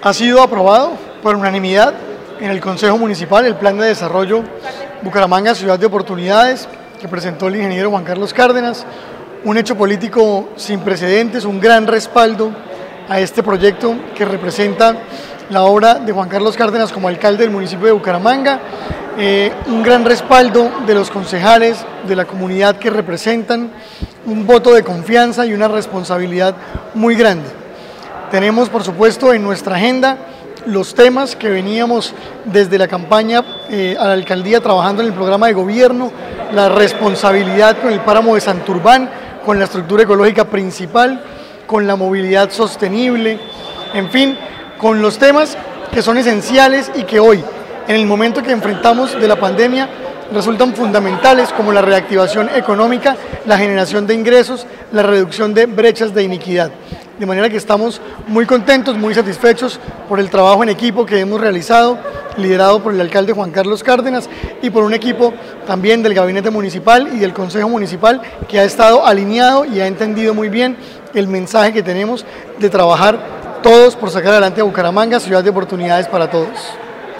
Ha sido aprobado por unanimidad en el Consejo Municipal el Plan de Desarrollo Bucaramanga Ciudad de Oportunidades que presentó el ingeniero Juan Carlos Cárdenas, un hecho político sin precedentes, un gran respaldo a este proyecto que representa la obra de Juan Carlos Cárdenas como alcalde del municipio de Bucaramanga, un gran respaldo de los concejales, de la comunidad que representan, un voto de confianza y una responsabilidad muy grande. Tenemos, por supuesto, en nuestra agenda los temas que veníamos desde la campaña a la alcaldía trabajando en el programa de gobierno, la responsabilidad con el páramo de Santurbán, con la estructura ecológica principal, con la movilidad sostenible, en fin, con los temas que son esenciales y que hoy, en el momento que enfrentamos de la pandemia, resultan fundamentales, como la reactivación económica, la generación de ingresos, la reducción de brechas de iniquidad. De manera que estamos muy contentos, muy satisfechos por el trabajo en equipo que hemos realizado, liderado por el alcalde Juan Carlos Cárdenas y por un equipo también del gabinete municipal y del consejo municipal que ha estado alineado y ha entendido muy bien el mensaje que tenemos de trabajar todos por sacar adelante a Bucaramanga, ciudad de oportunidades para todos.